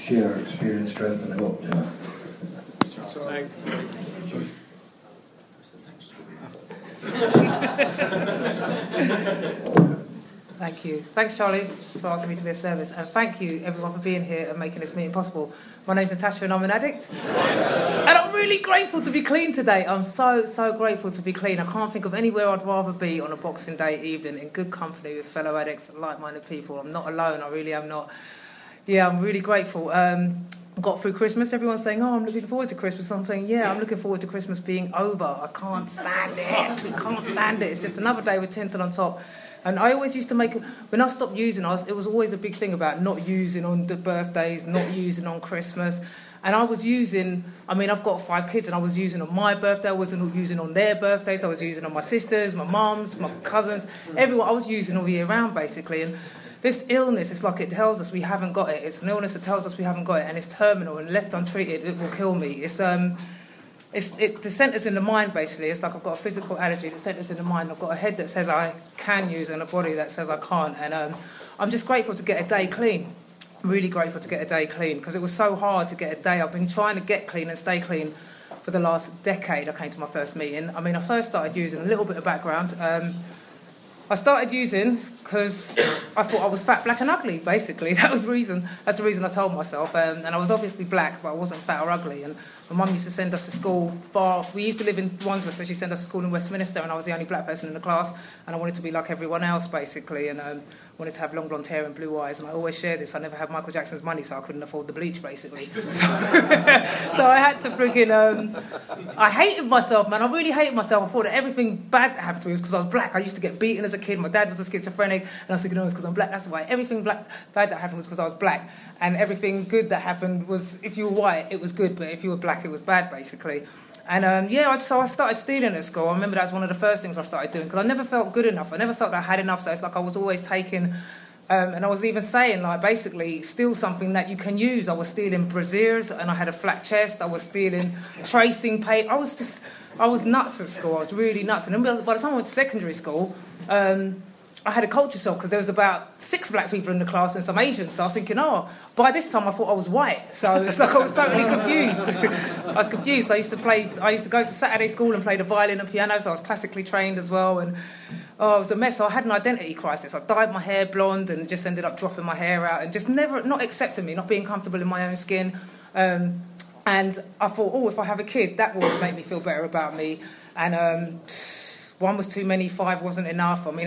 share our experience, strength and hope. Thank you. Thanks, Charlie, for asking me to be of service. And thank you, everyone, for being here and making this meeting possible. My name's Natasha and I'm an addict. And I'm really grateful to be clean today. I'm so grateful to be clean. I can't think of anywhere I'd rather be on a Boxing Day evening in good company with fellow addicts, like-minded people. I'm not alone. I really am not. Yeah, I'm really grateful. Got through Christmas. Everyone's saying, oh, I'm looking forward to Christmas. I'm saying, yeah, I'm looking forward to Christmas being over. I can't stand it. I can't stand it. It's just another day with tinsel on top. And I always used to when I stopped using, it was always a big thing about not using on the birthdays, not using on Christmas. And I was using, I've got 5 kids and I was using on my birthday, I wasn't using on their birthdays, I was using on my sisters, my mums, my cousins, everyone. I was using all year round, basically. And this illness, it's like it tells us we haven't got it. It's an illness that tells us we haven't got it, and it's terminal, and left untreated, it will kill me. It's the centres in the mind, basically. It's like I've got a physical allergy that centres in the mind. I've got a head that says I can use and a body that says I can't. And I'm just grateful to get a day clean. Really grateful to get a day clean, because it was so hard to get a day. I've been trying to get clean and stay clean for the last decade. I came to my first meeting. I first started using, a little bit of background. I started using because I thought I was fat, black and ugly, basically. That's the reason I told myself. And I was obviously black, but I wasn't fat or ugly. And my mum used to send us to school far. We used to live in Wandsworth, but she sent us to school in Westminster, and I was the only black person in the class. And I wanted to be like everyone else, basically, and wanted to have long blonde hair and blue eyes. And I always share this. I never had Michael Jackson's money, so I couldn't afford the bleach, basically. So I had to freaking... I hated myself, man. I really hated myself. I thought that everything bad that happened to me was because I was black. I used to get beaten as a kid. My dad was a schizophrenic, and I was thinking, no, it's because I'm black. That's why. Everything bad that happened was because I was black. And everything good that happened was, if you were white, it was good, but if you were black, it was bad, basically. And so I started stealing at school. I remember that was one of the first things I started doing, because I never felt good enough. I never felt that I had enough, so it's like I was always taking... and I was even saying, like, basically, steal something that you can use. I was stealing brassieres, and I had a flat chest. I was stealing tracing paper. I was nuts at school. I was really nuts. And then by the time I went to secondary school... I had a culture shock, because there was about 6 black people in the class and some Asians. So I was thinking, by this time I thought I was white. So it's like I was totally confused. I was confused. I used to go to Saturday school and play the violin and piano, so I was classically trained as well. And it was a mess. So I had an identity crisis. I dyed my hair blonde and just ended up dropping my hair out and just not accepting me, not being comfortable in my own skin. And I thought, if I have a kid, that will make me feel better about me. And 1 was too many, 5 wasn't enough. It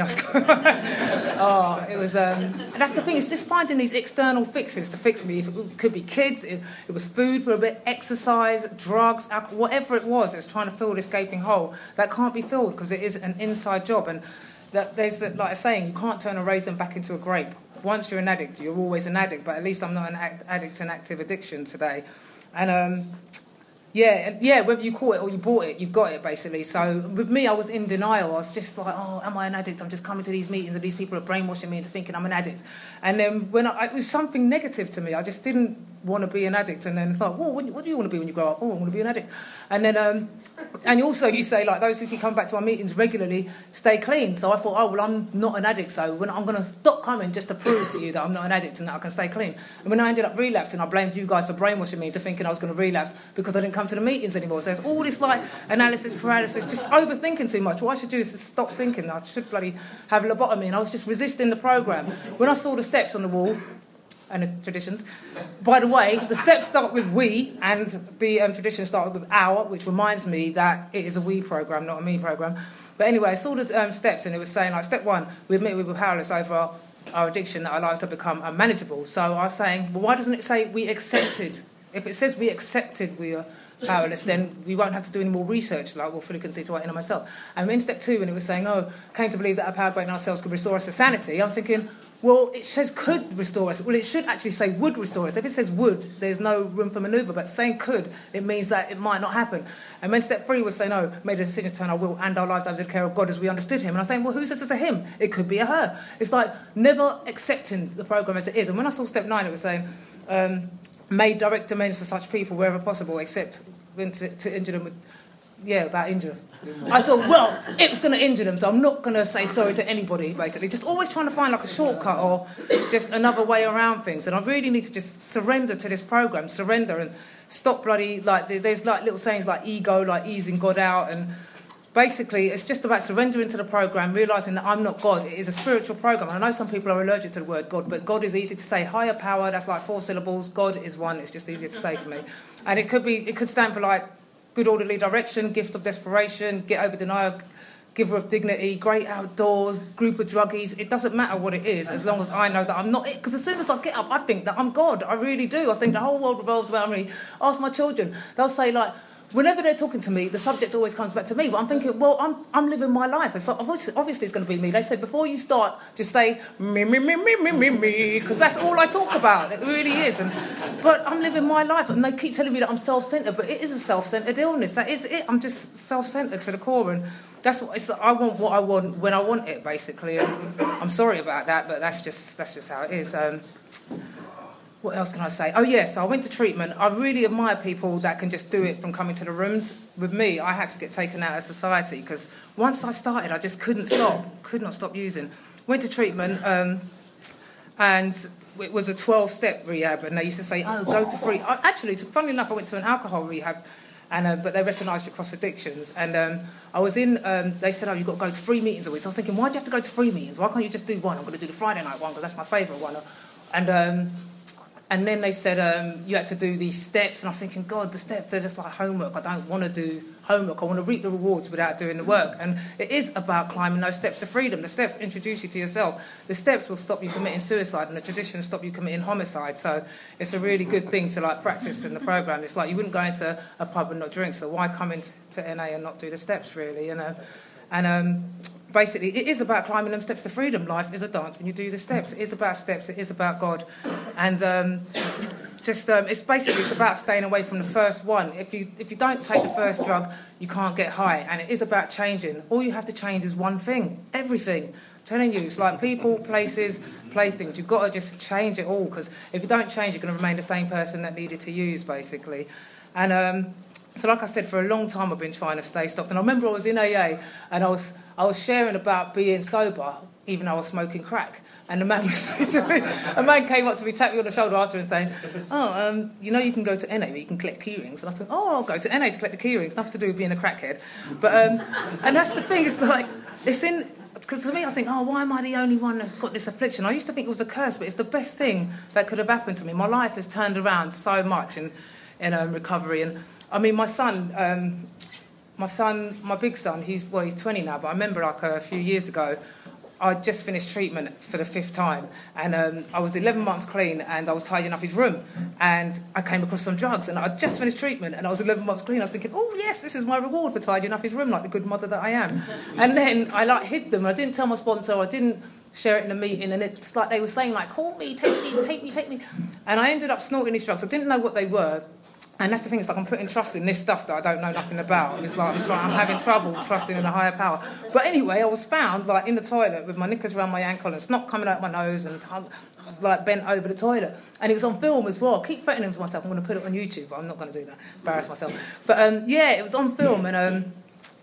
was... and that's the thing, it's just finding these external fixes to fix me. It could be kids, it was food for a bit, exercise, drugs, alcohol, whatever it was trying to fill this gaping hole that can't be filled, because it is an inside job. And there's like a saying, you can't turn a raisin back into a grape. Once you're an addict, you're always an addict, but at least I'm not an addict to an active addiction today. And... Yeah, whether you caught it or you bought it, you've got it, basically. So with me, I was in denial. I was just like, am I an addict? I'm just coming to these meetings and these people are brainwashing me into thinking I'm an addict. And then when it was something negative to me, I just didn't want to be an addict. And then thought, what do you want to be when you grow up? I want to be an addict. And then, and also you say, like, those who can come back to our meetings regularly stay clean. So I thought, I'm not an addict, so when I'm going to stop coming just to prove to you that I'm not an addict and that I can stay clean. And when I ended up relapsing, I blamed you guys for brainwashing me into thinking I was going to relapse because I didn't come to the meetings anymore. So it's all this like analysis paralysis, just overthinking too much. What I should do is just stop thinking. I should bloody have a lobotomy. And I was just resisting the programme. When I saw the steps on the wall and the traditions, by the way, the steps start with we and the traditions start with our, which reminds me that it is a we programme, not a me programme. But anyway, I saw the steps and it was saying, like, step 1, we admit we were powerless over our addiction, that our lives have become unmanageable. So I was saying, well, why doesn't it say we accepted? If it says we accepted we are powerless, then we won't have to do any more research, like, fully concede to our inner myself. And in step 2, when it was saying, came to believe that our power greater than ourselves could restore us to sanity, I was thinking, well, it says could restore us. Well, it should actually say would restore us. If it says would, there's no room for manoeuvre. But saying could, it means that it might not happen. And when step 3 was saying, made a decision to turn our will and our lives over to the care of God as we understood him. And I was saying, well, who says it's a him? It could be a her. It's like never accepting the programme as it is. And when I saw step 9, it was saying, made direct amends to such people wherever possible, except to injure them with Yeah, about injury. I thought, well, it was going to injure them, so I'm not going to say sorry to anybody, basically. Just always trying to find like a shortcut or just another way around things. And I really need to just surrender to this program, surrender and stop bloody, like, there's like little sayings like ego, like easing God out. And basically, it's just about surrendering to the program, realising that I'm not God. It is a spiritual program. And I know some people are allergic to the word God, but God is easy to say. Higher power, that's like 4 syllables. God is one. It's just easier to say for me. And it could stand for like good orderly direction, gift of desperation, get over denial, giver of dignity, great outdoors, group of druggies. It doesn't matter what it is, as long as I know that I'm not it. Because as soon as I get up, I think that I'm God. I really do. I think the whole world revolves around me. Ask my children. They'll say, like, whenever they're talking to me, the subject always comes back to me. But I'm thinking, well, I'm living my life. It's like, obviously it's going to be me. They said, before you start, just say, me, because that's all I talk about. It really is. But I'm living my life. And they keep telling me that I'm self-centred, but it is a self-centred illness. That is it. I'm just self-centred to the core. And that's I want what I want when I want it, basically. And I'm sorry about that, but that's just how it is. What else can I say? Oh, yes, I went to treatment. I really admire people that can just do it from coming to the rooms. With me, I had to get taken out of society because once I started, I just could not stop using. Went to treatment, and it was a 12-step rehab, and they used to say, oh, go to free. Actually, funnily enough, I went to an alcohol rehab, and but they recognised your cross addictions. And I was in, they said, oh, you've got to go to 3 meetings a week. So I was thinking, why do you have to go to 3 meetings? Why can't you just do one? I'm going to do the Friday night one because that's my favourite one. And then they said you had to do these steps. And I'm thinking, God, the steps, they're just like homework. I don't want to do homework. I want to reap the rewards without doing the work. And it is about climbing those steps to freedom. The steps introduce you to yourself. The steps will stop you committing suicide, and the traditions stop you committing homicide. So it's a really good thing to like practice in the program. It's like you wouldn't go into a pub and not drink. So why come into NA and not do the steps, really? You know? And basically, it is about climbing them steps to freedom. Life is a dance when you do the steps. It is about steps. It is about God. And it's about staying away from the first one. If you don't take the first drug, you can't get high. And it is about changing. All you have to change is one thing. Everything. I'm telling you, it's like people, places, playthings. You've got to just change it all. Because if you don't change, you're going to remain the same person that needed to use, basically. And so like I said, for a long time I've been trying to stay stopped. And I remember I was in AA and I was sharing about being sober, even though I was smoking crack. And the man was saying to me, a man came up to me, tapped me on the shoulder after and saying, oh, you know you can go to NA, but you can collect key rings. And I thought, oh, I'll go to NA to collect the key rings. Nothing to do with being a crackhead. But and that's the thing, it's like, it's in... Because to me, I think, oh, why am I the only one that's got this affliction? I used to think it was a curse, but it's the best thing that could have happened to me. My life has turned around so much in recovery. And I mean, my big son, he's 20 now, but I remember like a few years ago, I just finished treatment for the 5th time, and I was 11 months clean, and I was tidying up his room, and I came across some drugs, and I just finished treatment, and I was 11 months clean. I was thinking, oh yes, this is my reward for tidying up his room, like the good mother that I am. And then I like hid them. I didn't tell my sponsor. I didn't share it in the meeting, and it's like they were saying like, call me, take me, and I ended up snorting these drugs. I didn't know what they were. And that's the thing, it's like I'm putting trust in this stuff that I don't know nothing about. It's like I'm having trouble trusting in a higher power. But anyway, I was found like in the toilet with my knickers around my ankle and snot coming out my nose, and I was like bent over the toilet. And it was on film as well. I keep threatening to myself, I'm going to put it on YouTube, but I'm not going to do that, embarrass myself. But yeah, it was on film, and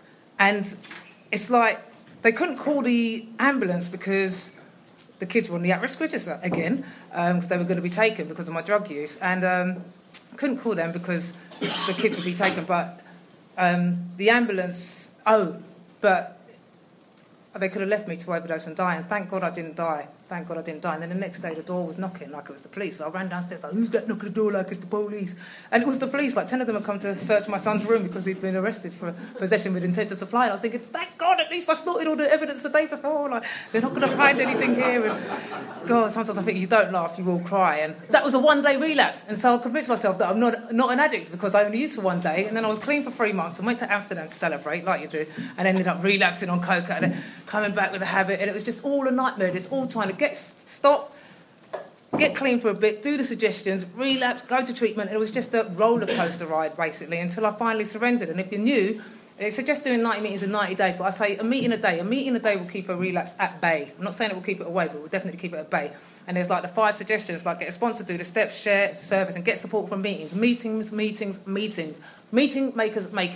it's like they couldn't call the ambulance because the kids were on the at-risk register again, because they were going to be taken because of my drug use. And couldn't call them because the kids would be taken, but the ambulance, but they could have left me to overdose and die, and thank God I didn't die. And then the next day the door was knocking like it was the police. So I ran downstairs like, who's that knocking the door like it's the police? And it was the police. Like 10 of them had come to search my son's room because he'd been arrested for possession with intent to supply. And I was thinking, thank God, at least I snorted all the evidence the day before. Like, they're not going to find anything here. And God, sometimes I think you don't laugh, you will cry. And that was a one-day relapse. And so I convinced myself that I'm not an addict because I only used for 1 day. And then I was clean for 3 months and went to Amsterdam to celebrate, like you do, and ended up relapsing on coke and then coming back with a habit. And it was just all a nightmare. It's all trying to stop, get clean for a bit, do the suggestions, relapse, go to treatment. And it was just a roller coaster ride, basically, until I finally surrendered. And if you're new, they suggest doing 90 meetings in 90 days, but I say a meeting a day. A meeting a day will keep a relapse at bay. I'm not saying it will keep it away, but it will definitely keep it at bay. And there's like the 5 suggestions, like get a sponsor, do the steps, share, service, and get support from meetings. Meeting makers make it.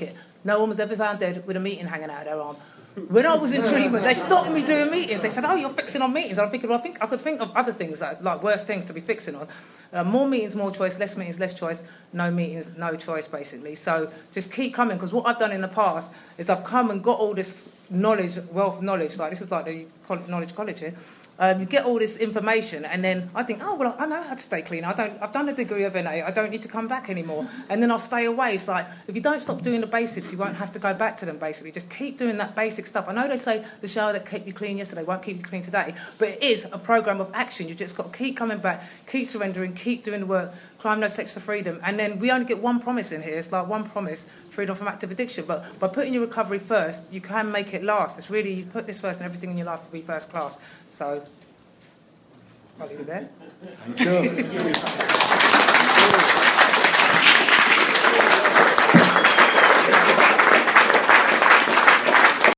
No one was ever found dead with a meeting hanging out of their arm. When I was in treatment, they stopped me doing meetings. They said, "Oh, you're fixing on meetings." I'm thinking, well, I could think of other things, like worse things to be fixing on. More meetings, more choice. Less meetings, less choice. No meetings, no choice, basically. So just keep coming, because what I've done in the past is I've come and got all this knowledge, wealth of knowledge. Like, this is like the knowledge college here. You get all this information, and then I think, oh, well, I know how to stay clean. I've done a degree of NA. I don't need to come back anymore. And then I'll stay away. It's like, if you don't stop doing the basics, you won't have to go back to them, basically. Just keep doing that basic stuff. I know they say the shower that kept you clean yesterday won't keep you clean today, but it is a programme of action. You've just got to keep coming back, keep surrendering, keep doing the work. Crime, no sex for freedom. And then we only get one promise in here. It's like one promise, freedom from active addiction. But by putting your recovery first, you can make it last. It's really, you put this first and everything in your life will be first class. So I'll leave it there. Thank you.